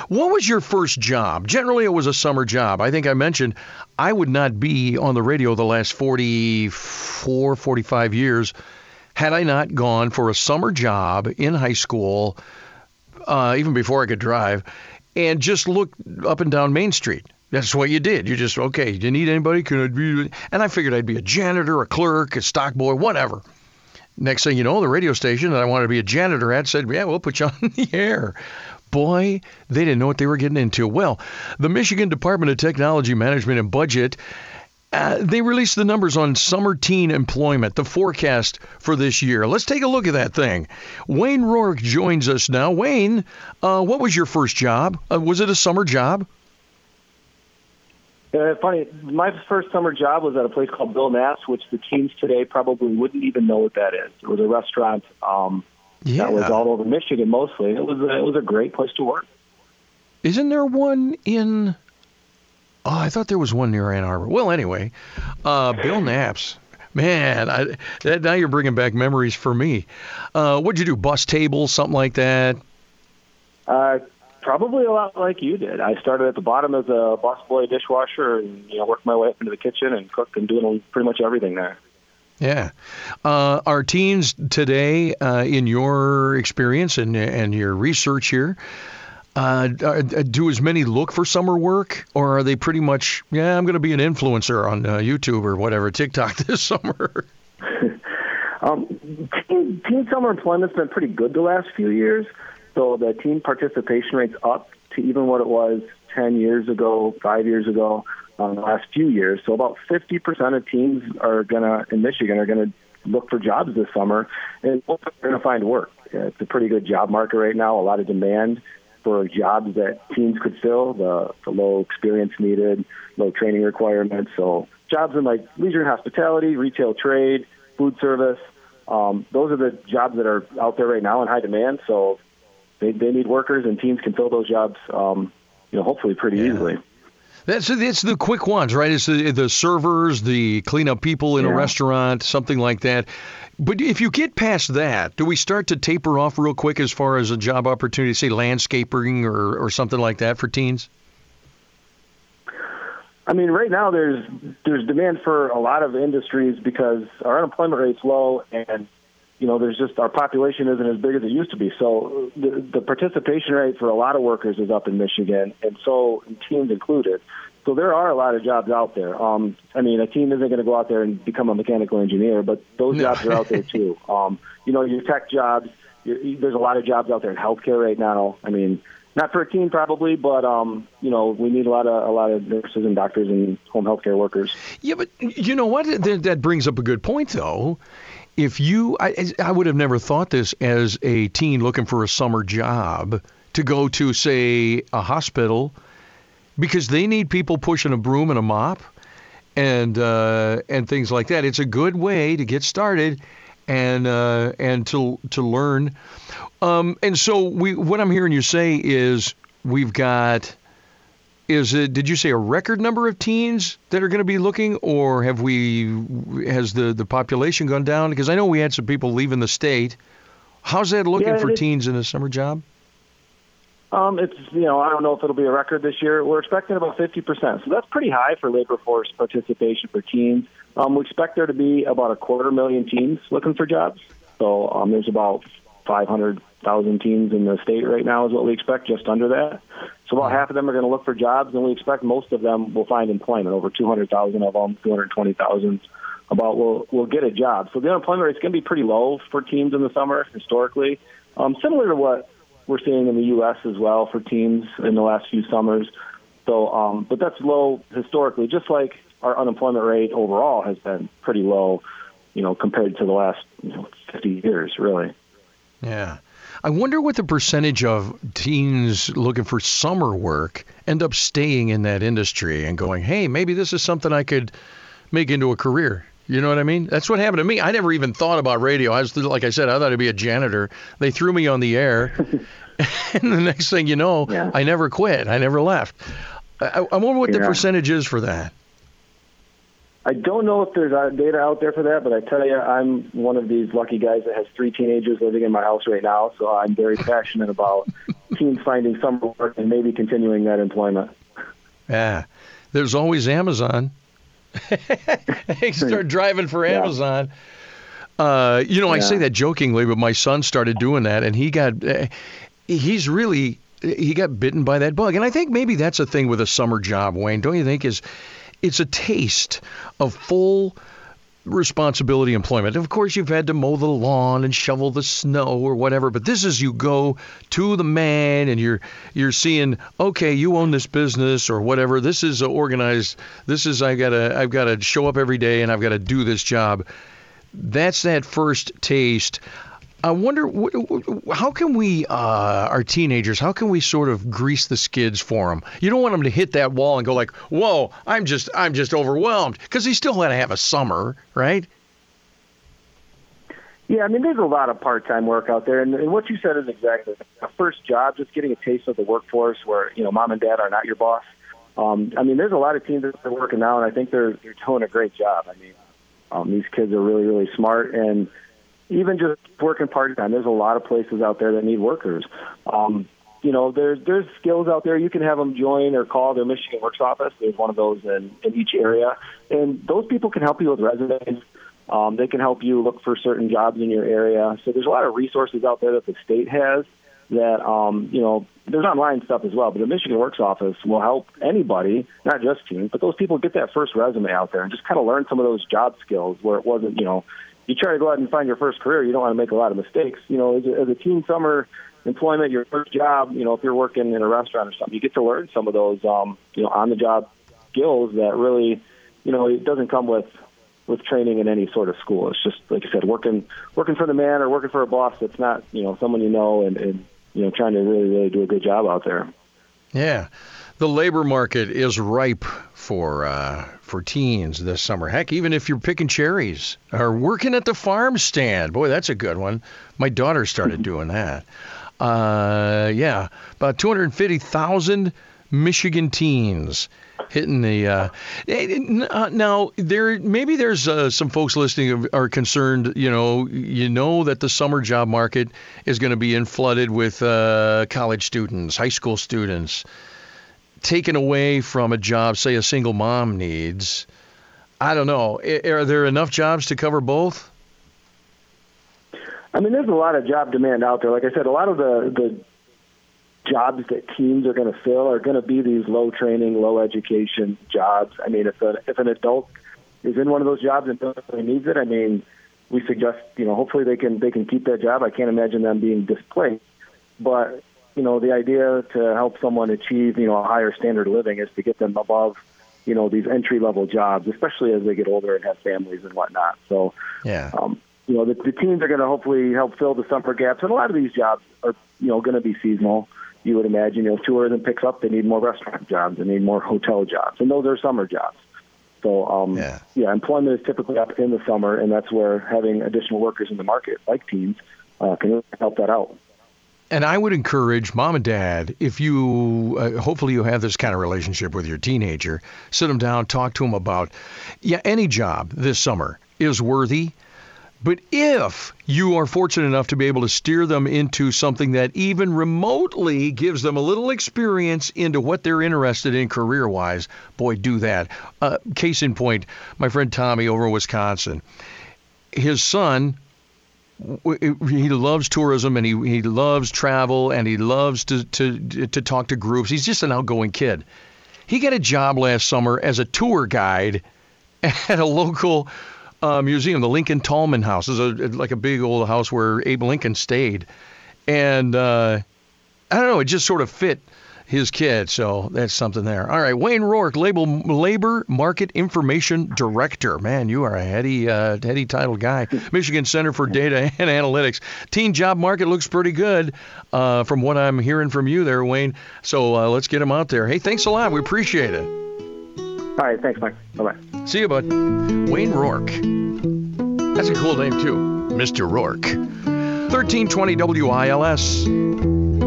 What was your first job? Generally, it was a summer job. I think I mentioned I would not be on the radio the last 44, 45 years had I not gone for a summer job in high school, even before I could drive, and just looked up and down Main Street. That's what you did. You just, okay, do you need anybody? Can I be? And I figured I'd be a janitor, a clerk, a stock boy, whatever. Next thing you know, the radio station that I wanted to be a janitor at said, yeah, we'll put you on the air. Boy, they didn't know what they were getting into. Well, the Michigan Department of Technology Management and Budget, they released the numbers on summer teen employment, the forecast for this year. Let's take a look at that thing. Wayne Rourke joins us now. Wayne, what was your first job? Was it a summer job? Funny, my first summer job was at a place called Bill Knapp's, which the teens today probably wouldn't even know what that is. It was a restaurant that was all over Michigan mostly. It was a great place to work. Isn't there one in... Oh, I thought there was one near Ann Arbor. Well, anyway, Bill Knapp's. Man, now you're bringing back memories for me. What'd you do, bus tables, something like that? Probably a lot like you did. I started at the bottom as a busboy dishwasher and worked my way up into the kitchen and cooked and doing pretty much everything there. Yeah. Are teens today, in your experience and your research here, do as many look for summer work, or are they pretty much, I'm going to be an influencer on YouTube or whatever, TikTok this summer? Teen summer employment's been pretty good the last few years. So the teen participation rate's up to even what it was 10 years ago, 5 years ago, the last few years. So about 50% of teens in Michigan are going to look for jobs this summer, and they're going to find work. It's a pretty good job market right now, a lot of demand for jobs that teens could fill, the low experience needed, low training requirements. So jobs in like leisure and hospitality, retail trade, food service, those are the jobs that are out there right now in high demand. So they need workers, and teens can fill those jobs, hopefully pretty easily. It's the quick ones, right? It's the servers, the cleanup people in a restaurant, something like that. But if you get past that, do we start to taper off real quick as far as a job opportunity, say landscaping or something like that for teens? I mean, right now there's demand for a lot of industries because our unemployment rate's low, and there's just our population isn't as big as it used to be. So the participation rate for a lot of workers is up in Michigan, and so teens included. So there are a lot of jobs out there. A teen isn't going to go out there and become a mechanical engineer, but those jobs are out there too. Your tech jobs, there's a lot of jobs out there in healthcare right now. I mean, not for a teen probably, but we need a lot of nurses and doctors and home healthcare workers. Yeah, but you know what? That brings up a good point, though. If I would have never thought this as a teen looking for a summer job to go to, say, a hospital, because they need people pushing a broom and a mop and things like that. It's a good way to get started and to learn. And so what I'm hearing you say is we've got. Did you say a record number of teens that are going to be looking, or has the population gone down? Because I know we had some people leaving the state. How's that looking for teens in a summer job? It's I don't know if it'll be a record this year. We're expecting about 50%, so that's pretty high for labor force participation for teens. We expect there to be about 250,000 teens looking for jobs. So there's about 500,000 teens in the state right now is what we expect, just under that. So about half of them are going to look for jobs, and we expect most of them will find employment. Over 200,000 of them, 220,000 will get a job. So the unemployment rate is going to be pretty low for teens in the summer historically, similar to what we're seeing in the U.S. as well for teens in the last few summers. So, but that's low historically, just like our unemployment rate overall has been pretty low, compared to the last 50 years, really. Yeah. I wonder what the percentage of teens looking for summer work end up staying in that industry and going, hey, maybe this is something I could make into a career. You know what I mean? That's what happened to me. I never even thought about radio. Like I said, I thought I'd be a janitor. They threw me on the air. And the next thing you know, I never quit. I never left. I wonder what the percentage is for that. I don't know if there's data out there for that, but I tell you, I'm one of these lucky guys that has 3 teenagers living in my house right now, so I'm very passionate about teens finding summer work and maybe continuing that employment. Yeah, there's always Amazon. They start driving for Amazon. I say that jokingly, but my son started doing that, and he got bitten by that bug. And I think maybe that's a thing with a summer job, Wayne, don't you think? It's a taste of full responsibility employment. Of course, you've had to mow the lawn and shovel the snow or whatever, but this is you go to the man and you're seeing, okay, you own this business or whatever. This is organized. This is I've got to show up every day and I've got to do this job. That's that first taste. I wonder, how can we, our teenagers, how can we sort of grease the skids for them? You don't want them to hit that wall and go like, whoa, I'm just overwhelmed, because he still had to have a summer, right? Yeah, I mean, there's a lot of part-time work out there, and what you said is exactly a first job, just getting a taste of the workforce where, mom and dad are not your boss. I mean, there's a lot of teens that are working now, and I think they're doing a great job. I mean, these kids are really, really smart, and even just working part-time, there's a lot of places out there that need workers. There's skills out there. You can have them join or call their Michigan Works office. There's one of those in each area. And those people can help you with resumes. They can help you look for certain jobs in your area. So there's a lot of resources out there that the state has that, there's online stuff as well. But the Michigan Works office will help anybody, not just teens, but those people get that first resume out there and just kind of learn some of those job skills where it wasn't, you try to go out and find your first career, you don't want to make a lot of mistakes. As a teen summer employment, your first job, if you're working in a restaurant or something, you get to learn some of those, on-the-job skills that really, it doesn't come with training in any sort of school. It's just, like I said, working for the man or working for a boss that's not, someone and trying to really, really do a good job out there. Yeah. The labor market is ripe for teens this summer. Heck, even if you're picking cherries or working at the farm stand. Boy, that's a good one. My daughter started doing that. About 250,000 Michigan teens hitting the now there's some folks listening are concerned, that the summer job market is going to be flooded with college students, high school students, taken away from a job, say a single mom needs. I don't know. Are there enough jobs to cover both? I mean, there's a lot of job demand out there. Like I said, a lot of the jobs that teens are going to fill are going to be these low training, low education jobs. I mean, if an adult is in one of those jobs and really needs it, I mean, we suggest, hopefully they can keep that job. I can't imagine them being displaced. But, the idea to help someone achieve, a higher standard of living is to get them above, these entry-level jobs, especially as they get older and have families and whatnot. So, yeah. The teens are going to hopefully help fill the summer gaps. And a lot of these jobs are, going to be seasonal. You would imagine, if tourism picks up, they need more restaurant jobs, they need more hotel jobs, and those are summer jobs. So, employment is typically up in the summer, and that's where having additional workers in the market, like teens, can really help that out. And I would encourage mom and dad, if you, hopefully you have this kind of relationship with your teenager, sit them down, talk to them about, any job this summer is worthy. But if you are fortunate enough to be able to steer them into something that even remotely gives them a little experience into what they're interested in career-wise, boy, do that. Case in point, my friend Tommy over in Wisconsin, his son, he loves tourism and he loves travel and he loves to talk to groups. He's just an outgoing kid. He got a job last summer as a tour guide at a local museum, the Lincoln Tallman House. Is like a big old house where Abe Lincoln stayed. And I don't know, it just sort of fit his kid, so that's something there. All right, Wayne Rourke, Labor Market Information Director. Man, you are a heady titled guy. Michigan Center for Data and Analytics. Teen job market looks pretty good from what I'm hearing from you there, Wayne. So let's get him out there. Hey, thanks a lot. We appreciate it. All right, thanks, Mike. Bye-bye. See you, bud. Wayne Rourke. That's a cool name, too. Mr. Rourke. 1320 WILS.